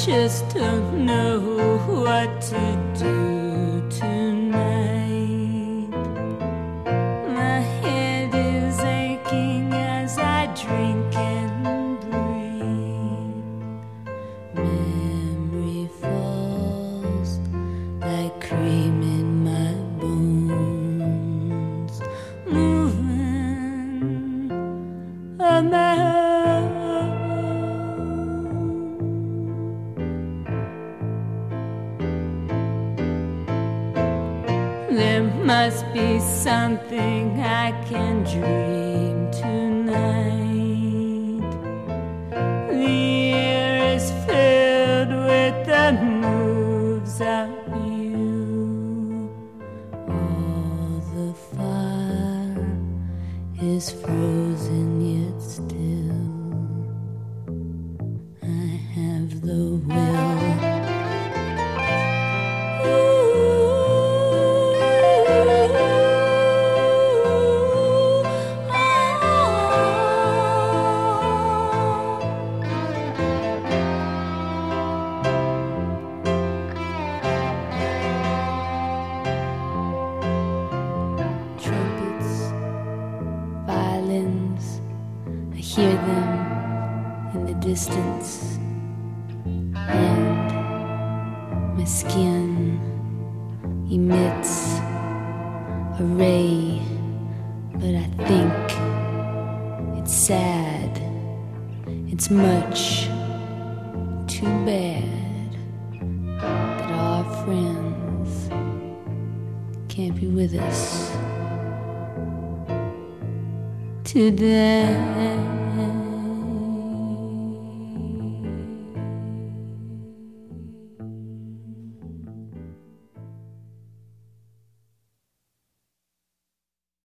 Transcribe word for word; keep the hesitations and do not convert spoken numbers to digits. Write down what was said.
just don't know what to do tonight. My head is aching as I drink and breathe. Memory falls like cream in my bones, moving a man. There must be something I can dream tonight. The air is filled with the moves of you. All the fire is frozen yet still. I have the will. I hear them in the distance, and my skin emits a ray, but I think it's sad. It's much too bad that our friends can't be with us today.